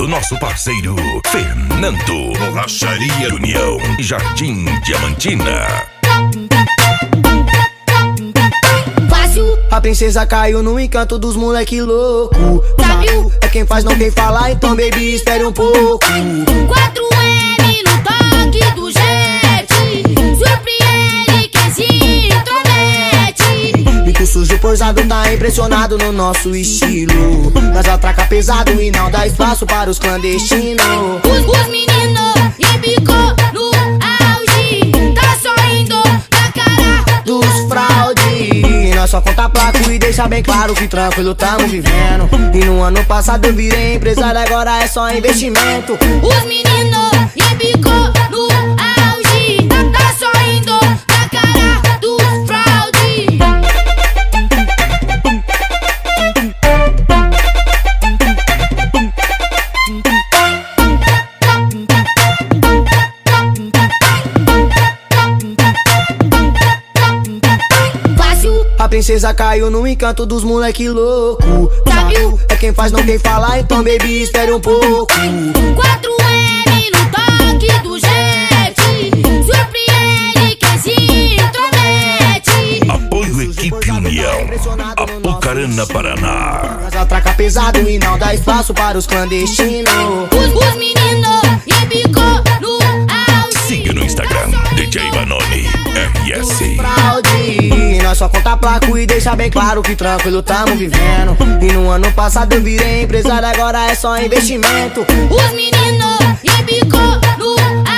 nosso parceiro Fernando, Borracharia União, Jardim Diamantina. A princesa caiu no encanto dos moleque louco. Sabiu? É quem faz, não quem fala, então baby, espere um pouco. 4M no toque do jet, surpreende quem se intromete. Rico sujo posado tá impressionado no nosso estilo. Nós atraca pesado e não dá espaço para os clandestinos. Os meninos embicou no auge, tá sorrindo na cara Dos fraude, nós só conta placo e deixa bem claro que tranquilo tamo vivendo. E no ano passado eu virei empresário, agora é só investimento. Os meninos embicou no auge, tá sorrindo na cara do fraude. A princesa caiu no encanto dos moleque louco. Sabiu? É quem faz, não quem fala, então baby, espere um pouco. 4M no toque do jet, surpreende quem se intromete. Apoio Equipe União, Apucarana, Paraná. Nós atraca pesado e não dá espaço para os clandestinos. Os meninos embicou no auge. Siga no Instagram, DJ Vanoni RS. Fraude, nós só conta placo e deixa bem claro que tranquilo tamo vivendo. E no ano passado eu virei empresário, agora é só investimento. Os meninos embicou no auge.